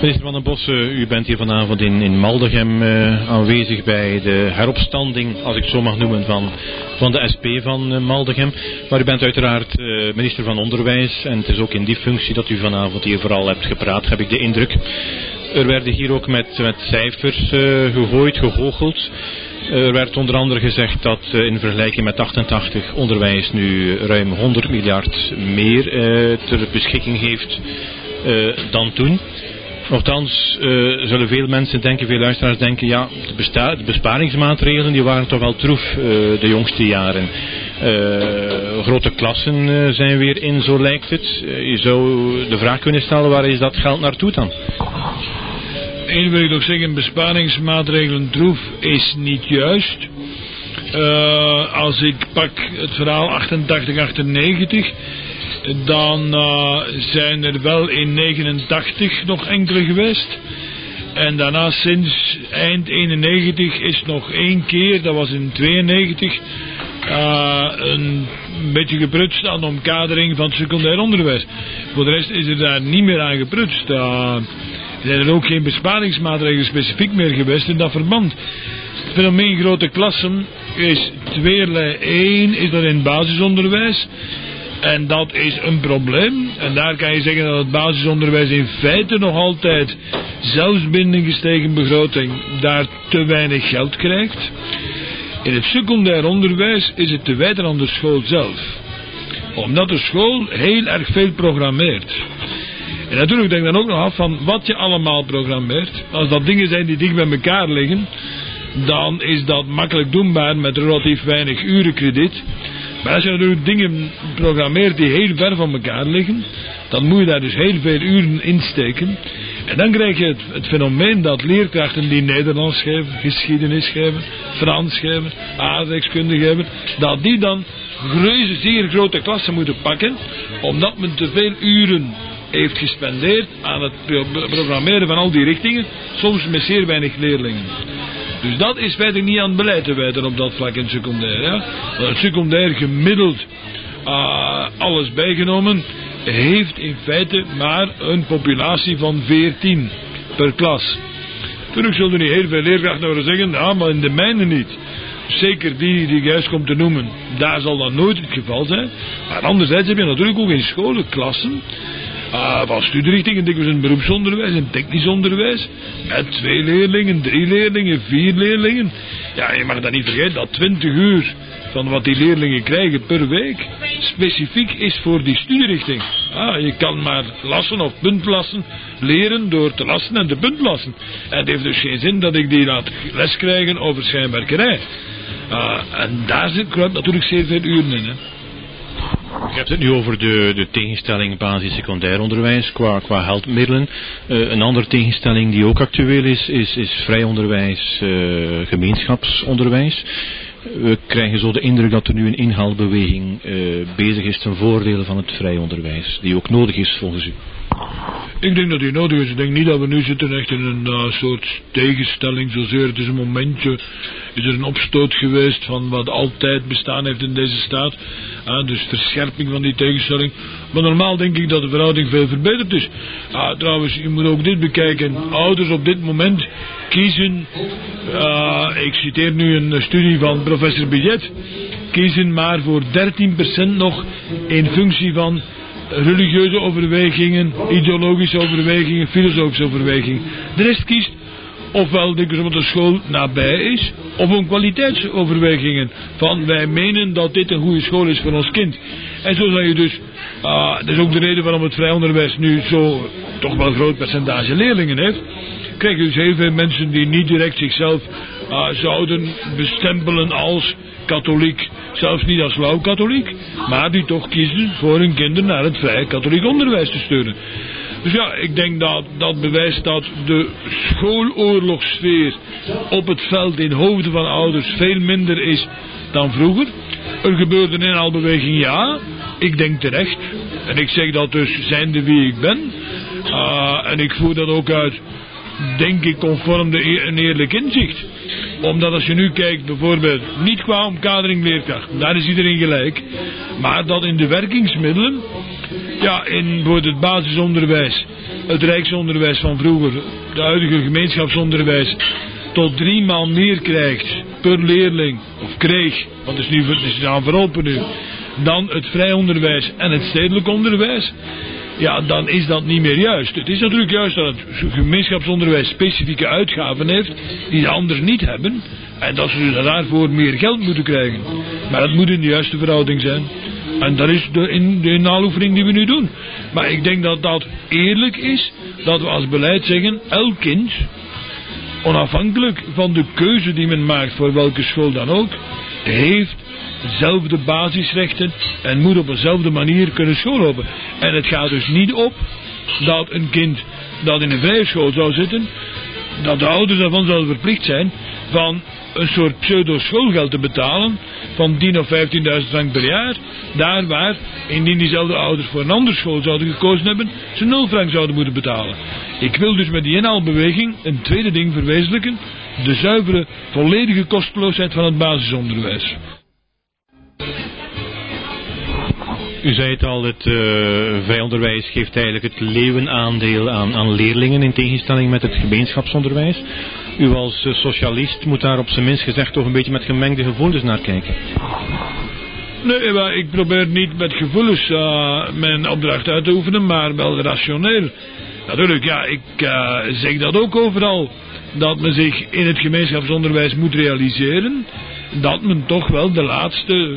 Minister Van den Bossen, u bent hier vanavond in Maldegem aanwezig bij de heropstanding, als ik het zo mag noemen, van de SP van Maldegem. Maar u bent uiteraard minister van Onderwijs en het is ook in die functie dat u vanavond hier vooral hebt gepraat, heb ik de indruk. Er werden hier ook met cijfers gegoocheld. Er werd onder andere gezegd dat in vergelijking met 88 onderwijs nu ruim 100 miljard meer ter beschikking heeft dan toen. Nochtans zullen veel mensen denken, veel luisteraars denken, ja, de besparingsmaatregelen die waren toch wel troef de jongste jaren. Grote klassen zijn weer in, zo lijkt het. Je zou de vraag kunnen stellen, waar is dat geld naartoe dan? Eén wil ik nog zeggen, besparingsmaatregelen troef is niet juist. Als ik pak het verhaal 88-98, dan zijn er wel in 89 nog enkele geweest. En daarna sinds eind 91 is nog één keer, dat was in 92, een beetje geprutst aan de omkadering van het secundair onderwijs. Voor de rest is er daar niet meer aan geprutst. Zijn er ook geen besparingsmaatregelen specifiek meer geweest in dat verband. Het fenomeen grote klassen is tweerlei. Eén is dat in het basisonderwijs. En dat is een probleem. En daar kan je zeggen dat het basisonderwijs in feite nog altijd, zelfs binnen gestegen begroting, daar te weinig geld krijgt. In het secundair onderwijs is het te wijten aan de school zelf. Omdat de school heel erg veel programmeert. En natuurlijk denk ik dan ook nog af van wat je allemaal programmeert. Als dat dingen zijn die dicht bij elkaar liggen, dan is dat makkelijk doenbaar met relatief weinig urenkrediet. Maar als je natuurlijk dingen programmeert die heel ver van elkaar liggen, dan moet je daar dus heel veel uren in steken. En dan krijg je het fenomeen dat leerkrachten die Nederlands geven, geschiedenis geven, Frans geven, aardrijkskunde geven, dat die dan zeer grote klassen moeten pakken, omdat men te veel uren heeft gespendeerd aan het programmeren van al die richtingen, soms met zeer weinig leerlingen. Dus dat is feitelijk niet aan het beleid te wijten op dat vlak in het secundair. Ja? Het secundair gemiddeld, alles bijgenomen, heeft in feite maar een populatie van 14 per klas. Natuurlijk zullen er niet heel veel leerkrachten horen zeggen, ja, maar in de mijne niet. Zeker die ik juist kom te noemen, daar zal dat nooit het geval zijn. Maar anderzijds heb je natuurlijk ook in scholen klassen, van studierichtingen, dikwijls in beroepsonderwijs, in technisch onderwijs, met 2 leerlingen, 3 leerlingen, 4 leerlingen. Ja, je mag dat niet vergeten, dat 20 uur van wat die leerlingen krijgen per week, specifiek is voor die studierichting. Je kan maar lassen of puntlassen leren door te lassen en te puntlassen. En het heeft dus geen zin dat ik die laat les krijgen over schijnwerkerij. En daar zit natuurlijk zeer veel uren in, hè. Je hebt het nu over de tegenstelling basis-secundair onderwijs qua heldmiddelen. Een andere tegenstelling die ook actueel is vrij onderwijs, gemeenschapsonderwijs. We krijgen zo de indruk dat er nu een inhaalbeweging bezig is ten voordele van het vrij onderwijs, die ook nodig is volgens u. Ik denk dat die nodig is. Ik denk niet dat we nu zitten echt in een soort tegenstelling zozeer. Het is een momentje, is er een opstoot geweest van wat altijd bestaan heeft in deze staat. Dus verscherping van die tegenstelling. Maar normaal denk ik dat de verhouding veel verbeterd is. Trouwens, je moet ook dit bekijken. Ouders op dit moment kiezen, ik citeer nu een studie van professor Billet, kiezen maar voor 13% nog in functie van religieuze overwegingen, ideologische overwegingen, filosofische overwegingen. De rest kiest ofwel omdat de school nabij is, of om kwaliteitsoverwegingen. Van wij menen dat dit een goede school is voor ons kind. En zo zal je dus, dat is ook de reden waarom het vrij onderwijs nu zo toch wel een groot percentage leerlingen heeft. Krijg je dus heel veel mensen die niet direct zichzelf zouden bestempelen als katholiek, zelfs niet als lauw katholiek, maar die toch kiezen voor hun kinderen naar het vrij katholiek onderwijs te sturen. Dus ja, ik denk dat bewijst dat de schooloorlogssfeer op het veld in hoofden van ouders veel minder is dan vroeger. Er gebeurt een inhaalbeweging, ja, ik denk terecht. En ik zeg dat dus zijnde wie ik ben. En ik voer dat ook uit, denk ik, conform een eerlijk inzicht. Omdat als je nu kijkt, bijvoorbeeld, niet qua omkadering leerkracht, daar is iedereen gelijk. Maar dat in de werkingsmiddelen, ja, in bijvoorbeeld het basisonderwijs, het rijksonderwijs van vroeger, de huidige gemeenschapsonderwijs, tot 3 maal meer krijgt per leerling, of kreeg, want het is aan verlopen nu, dan het vrij onderwijs en het stedelijk onderwijs, ja, dan is dat niet meer juist. Het is natuurlijk juist dat het gemeenschapsonderwijs specifieke uitgaven heeft die de anderen niet hebben, en dat ze dus daarvoor meer geld moeten krijgen. Maar dat moet in de juiste verhouding zijn. En dat is de naoefening die we nu doen. Maar ik denk dat dat eerlijk is, dat we als beleid zeggen, elk kind, onafhankelijk van de keuze die men maakt voor welke school dan ook, heeft dezelfde basisrechten en moet op dezelfde manier kunnen schoollopen. En het gaat dus niet op dat een kind dat in een vrije school zou zitten, dat de ouders daarvan zouden verplicht zijn van een soort pseudo-schoolgeld te betalen van 10.000 of 15.000 frank per jaar, daar waar, indien diezelfde ouders voor een andere school zouden gekozen hebben, ze 0 frank zouden moeten betalen. Ik wil dus met die inhaalbeweging een tweede ding verwezenlijken, de zuivere, volledige kosteloosheid van het basisonderwijs. U zei het al, het vrij onderwijs geeft eigenlijk het leeuwenaandeel aan leerlingen in tegenstelling met het gemeenschapsonderwijs. U als socialist moet daar op zijn minst gezegd toch een beetje met gemengde gevoelens naar kijken. Nee, maar ik probeer niet met gevoelens mijn opdracht uit te oefenen, maar wel rationeel. Natuurlijk, ja, ik zeg dat ook overal, dat men zich in het gemeenschapsonderwijs moet realiseren, dat men toch wel de laatste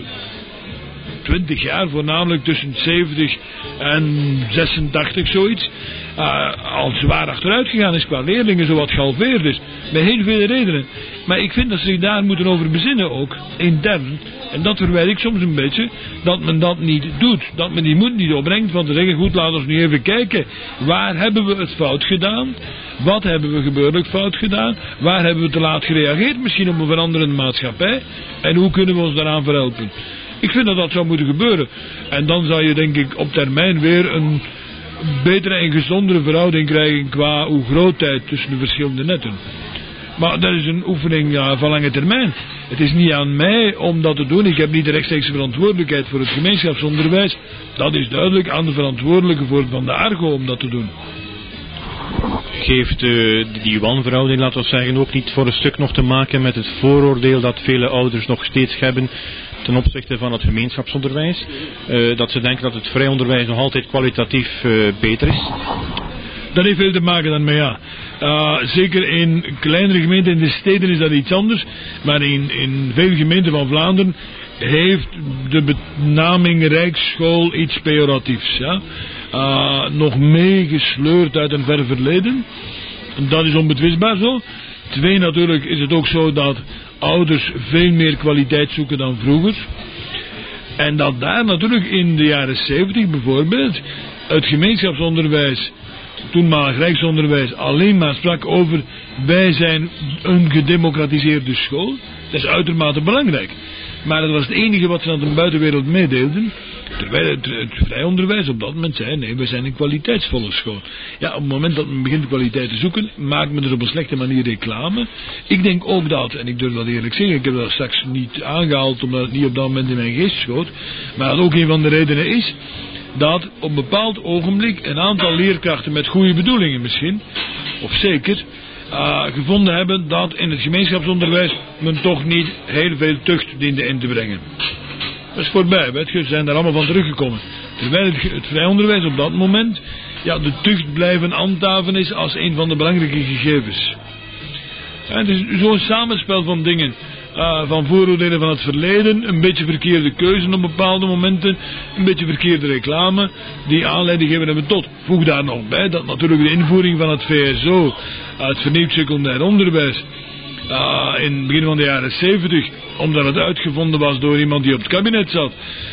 20 jaar, voornamelijk tussen 70 en 86 zoiets, al zwaar achteruit gegaan is qua leerlingen, zowat gehalveerd is. Met heel veel redenen. Maar ik vind dat ze zich daar moeten over bezinnen ook, intern. En dat verwijt ik soms een beetje, dat men dat niet doet. Dat men die moed niet opbrengt van te zeggen, goed, laten we nu even kijken. Waar hebben we het fout gedaan? Wat hebben we gebeurlijk fout gedaan? Waar hebben we te laat gereageerd? Misschien op een veranderende maatschappij. En hoe kunnen we ons daaraan verhelpen? Ik vind dat dat zou moeten gebeuren. En dan zou je denk ik op termijn weer een betere en gezondere verhouding krijgen qua hoegrootheid tussen de verschillende netten. Maar dat is een oefening van lange termijn. Het is niet aan mij om dat te doen. Ik heb niet de rechtstreekse verantwoordelijkheid voor het gemeenschapsonderwijs. Dat is duidelijk aan de verantwoordelijke van de Argo om dat te doen. Geeft die wanverhouding, laten we zeggen, ook niet voor een stuk nog te maken met het vooroordeel dat vele ouders nog steeds hebben ten opzichte van het gemeenschapsonderwijs? Dat ze denken dat het vrij onderwijs nog altijd kwalitatief beter is? Dat heeft veel te maken daarmee, ja. Zeker in kleinere gemeenten, in de steden is dat iets anders. Maar in veel gemeenten van Vlaanderen heeft de benaming Rijksschool iets pejoratiefs. Ja? Nog meegesleurd uit een ver verleden. Dat is onbetwistbaar zo. 2, natuurlijk is het ook zo dat ouders veel meer kwaliteit zoeken dan vroeger. En dat daar natuurlijk in de jaren 70 bijvoorbeeld het gemeenschapsonderwijs, toenmalig rijksonderwijs, alleen maar sprak over wij zijn een gedemocratiseerde school. Dat is uitermate belangrijk. Maar dat was het enige wat ze aan de buitenwereld meedeelden. Terwijl het vrij onderwijs op dat moment zei, nee, we zijn een kwaliteitsvolle school. Ja, op het moment dat men begint kwaliteit te zoeken, maakt men er op een slechte manier reclame. Ik denk ook dat, en ik durf dat eerlijk zeggen, ik heb dat straks niet aangehaald omdat het niet op dat moment in mijn geest schoot, maar dat ook een van de redenen is dat op een bepaald ogenblik een aantal leerkrachten met goede bedoelingen misschien, of zeker, gevonden hebben dat in het gemeenschapsonderwijs men toch niet heel veel tucht diende in te brengen. Dat is voorbij, weet je, ze zijn daar allemaal van teruggekomen. Terwijl het vrij onderwijs op dat moment, ja, de tucht blijven handhaven is als een van de belangrijke gegevens. Ja, het is zo'n samenspel van dingen. Van vooroordelen van het verleden, een beetje verkeerde keuzen op bepaalde momenten, een beetje verkeerde reclame, die aanleiding geven hebben tot. Voeg daar nog bij dat natuurlijk de invoering van het VSO, het vernieuwd secundair onderwijs, in het begin van de jaren 70, omdat het uitgevonden was door iemand die op het kabinet zat,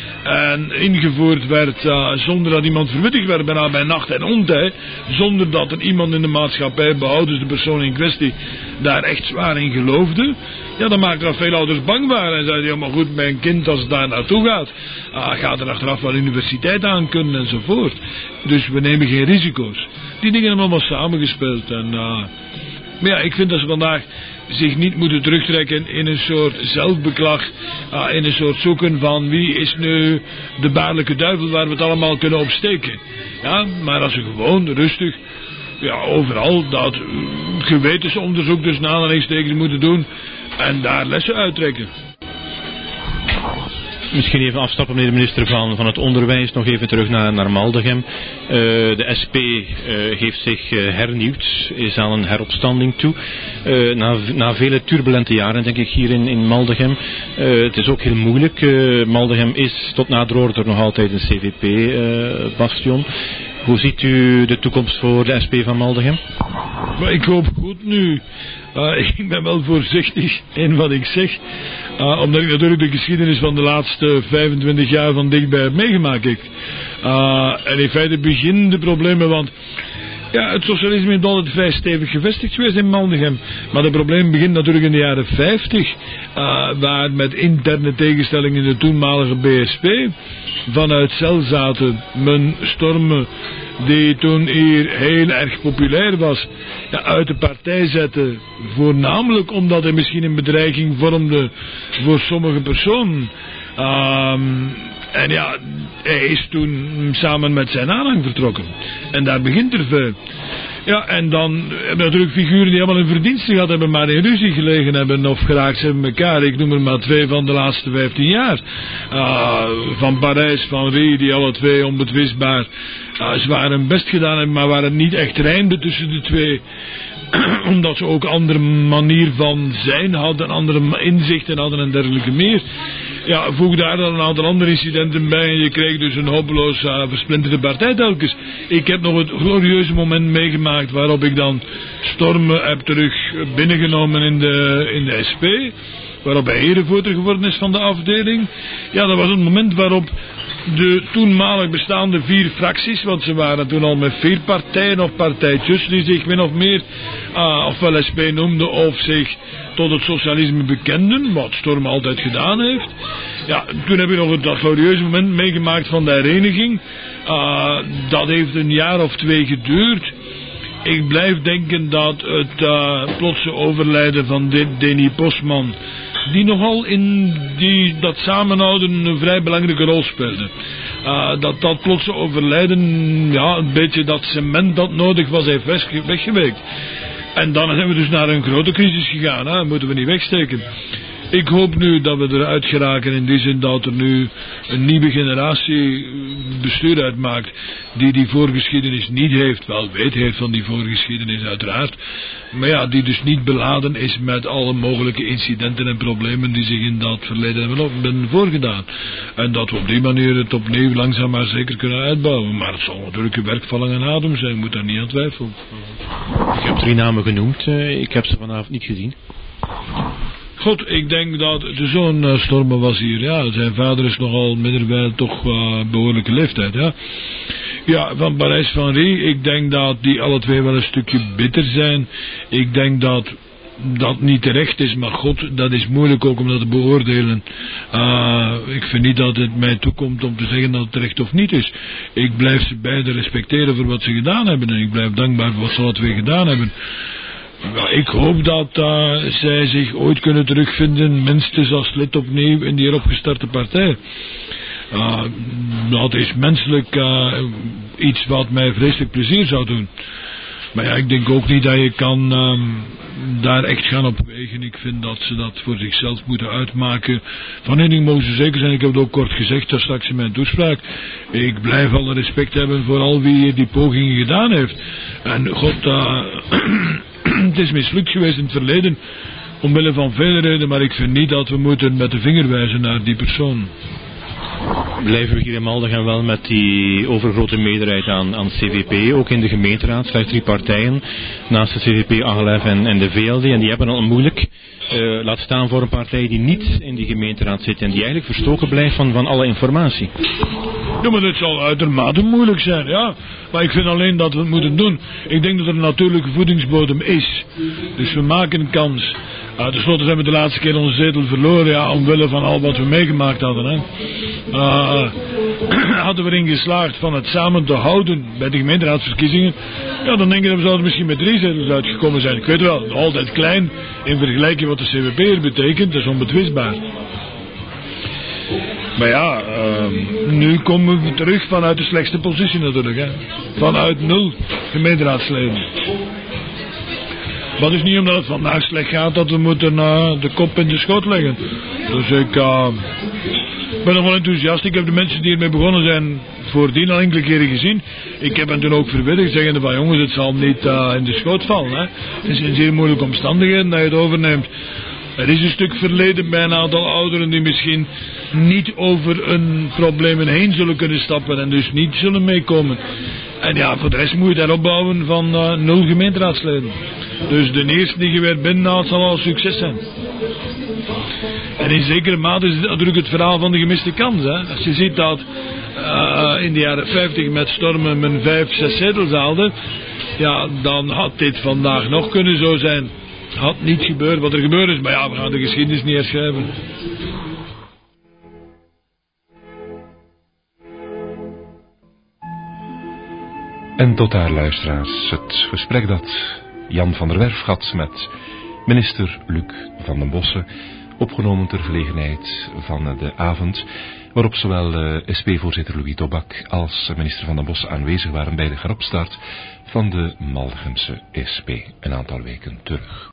en ingevoerd werd zonder dat iemand verwittigd werd, bijna bij nacht en ontij, zonder dat er iemand in de maatschappij, behoudens de persoon in kwestie, daar echt zwaar in geloofde. Ja, dan maakte dat veel ouders bang waren en zeiden, ja maar goed, mijn kind als het daar naartoe gaat, gaat er achteraf wel universiteit aan kunnen enzovoort. Dus we nemen geen risico's. Die dingen hebben allemaal samengespeeld. En, maar ja, ik vind dat ze vandaag zich niet moeten terugtrekken in een soort zelfbeklag, in een soort zoeken van wie is nu de baarlijke duivel waar we het allemaal kunnen opsteken. Ja, maar als we gewoon rustig, overal dat gewetensonderzoek dus aanhalingstekens moeten doen en daar lessen uittrekken. Misschien even afstappen, meneer de minister van het Onderwijs, nog even terug naar Maldegem. De SP heeft zich hernieuwd, is aan een heropstanding toe. Na vele turbulente jaren, denk ik, hier in Maldegem. Het is ook heel moeilijk. Maldegem is tot nader order nog altijd een CVP-bastion. Hoe ziet u de toekomst voor de SP van Maldegem? Maar ik hoop goed nu. Ik ben wel voorzichtig in wat ik zeg. Omdat ik natuurlijk de geschiedenis van de laatste 25 jaar van dichtbij heb meegemaakt. En in feite beginnen de problemen, want het socialisme is altijd vrij stevig gevestigd geweest in Maldegem. Maar het probleem begint natuurlijk in de jaren 50. Waar met interne tegenstellingen in de toenmalige BSP vanuit Zelzaten men Stormen, die toen hier heel erg populair was, uit de partij zette. Voornamelijk omdat hij misschien een bedreiging vormde voor sommige personen. En hij is toen samen met zijn aanhang vertrokken. En daar begint er veel. Ja, en dan hebben we natuurlijk figuren die allemaal een verdienste gehad hebben, maar in ruzie gelegen hebben of geraakt hebben elkaar. Ik noem er maar 2 van de laatste 15 jaar. Van Parijs, van Rie, die alle 2 onbetwistbaar zwaar hun best gedaan hebben, maar waren niet echt rijmden tussen de 2. Omdat ze ook een andere manier van zijn hadden, andere inzichten hadden en dergelijke meer. Ja, voeg daar dan een aantal andere incidenten bij en je kreeg dus een hopeloos versplinterde partij telkens. Ik heb nog het glorieuze moment meegemaakt waarop ik dan Stormen heb terug binnengenomen in de SP. Waarop hij erevoorzitter geworden is van de afdeling. Ja, dat was een moment waarop de toenmalig bestaande 4 fracties, want ze waren toen al met 4 partijen of partijtjes die zich min of meer ofwel SP noemden of zich tot het socialisme bekenden, wat Storm altijd gedaan heeft. Ja, toen heb ik nog dat glorieuze moment meegemaakt van de hereniging. Dat heeft een jaar of 2 geduurd. Ik blijf denken dat het plotse overlijden van Denny Postman, die nogal in dat samenhouden een vrij belangrijke rol speelde. Dat plotse overlijden, een beetje dat cement dat nodig was, heeft weggewerkt. En dan zijn we dus naar een grote crisis gegaan, dat moeten we niet wegsteken. Ik hoop nu dat we eruit geraken in die zin dat er nu een nieuwe generatie bestuur uitmaakt die voorgeschiedenis niet heeft, wel weet heeft van die voorgeschiedenis uiteraard, maar die dus niet beladen is met alle mogelijke incidenten en problemen die zich in dat verleden hebben voorgedaan. En dat we op die manier het opnieuw langzaam maar zeker kunnen uitbouwen. Maar het zal natuurlijk een werk van lange adem zijn, ik moet daar niet aan twijfelen. Ik heb 3 namen genoemd, ik heb ze vanavond niet gezien. God, ik denk dat de zoon Stormen was hier, zijn vader is nogal middenwijl toch behoorlijke leeftijd, Ja, van Parijs van Rie, ik denk dat die alle 2 wel een stukje bitter zijn. Ik denk dat dat niet terecht is, maar God, dat is moeilijk ook om dat te beoordelen. Ik vind niet dat het mij toekomt om te zeggen dat het terecht of niet is. Ik blijf ze beide respecteren voor wat ze gedaan hebben en ik blijf dankbaar voor wat ze alle 2 gedaan hebben. Ik hoop dat zij zich ooit kunnen terugvinden, minstens als lid opnieuw in die opgestarte partij. Dat is menselijk iets wat mij vreselijk plezier zou doen. Maar ik denk ook niet dat je kan daar echt gaan op wegen. Ik vind dat ze dat voor zichzelf moeten uitmaken. Van één ding mogen ze zeker zijn, ik heb het ook kort gezegd, daar straks in mijn toespraak. Ik blijf alle respect hebben voor al wie die pogingen gedaan heeft. En God, het is mislukt geweest in het verleden, omwille van vele redenen, maar ik vind niet dat we moeten met de vinger wijzen naar die persoon. Blijven we hier in Maldegem wel met die overgrote meerderheid aan CVP, ook in de gemeenteraad, slechts 3 partijen, naast de CVP, AGLF en de VLD, en die hebben al moeilijk, laat staan voor een partij die niet in die gemeenteraad zit en die eigenlijk verstoken blijft van alle informatie. Ja, maar dit zal uitermate moeilijk zijn, maar ik vind alleen dat we het moeten doen. Ik denk dat er een natuurlijke voedingsbodem is, dus we maken kans. Ten slotte hebben we de laatste keer onze zetel verloren, ja, omwille van al wat we meegemaakt hadden. Hè. Hadden we erin geslaagd van het samen te houden bij de gemeenteraadsverkiezingen, ja, dan denk ik dat we zouden misschien met 3 zetels uitgekomen zijn. Ik weet wel, altijd klein in vergelijking wat de CVP hier betekent, dat is onbetwistbaar. Maar ja, nu komen we terug vanuit de slechtste positie natuurlijk. Hè. Vanuit 0 gemeenteraadsleden. Maar het is niet omdat het vandaag slecht gaat dat we moeten de kop in de schoot leggen. Dus ik ben nog wel enthousiast. Ik heb de mensen die ermee begonnen zijn voordien al enkele keren gezien. Ik heb hen toen ook verwittigd, zeggende van jongens, het zal niet in de schoot vallen. Hè. Het is in zeer moeilijke omstandigheden dat je het overneemt. Er is een stuk verleden bij een aantal ouderen die misschien niet over hun problemen heen zullen kunnen stappen en dus niet zullen meekomen. En ja, voor de rest moet je daar opbouwen van 0 gemeenteraadsleden. Dus de eerste die je weer binnenhaalt zal al succes zijn. En in zekere mate is het natuurlijk het verhaal van de gemiste kans. Hè. Als je ziet dat in de jaren 50 met stormen men 5, 6 zetels haalde, ja, dan had dit vandaag nog kunnen zo zijn. Had niet gebeurd wat er gebeurd is, maar ja, we gaan de geschiedenis niet herschrijven. En tot daar, luisteraars, het gesprek dat Jan van der Werf had met minister Luc van den Bossen, opgenomen ter gelegenheid van de avond waarop zowel SP-voorzitter Louis Tobak als minister van den Bossen aanwezig waren bij de heropstart van de Maldegemse SP een aantal weken terug.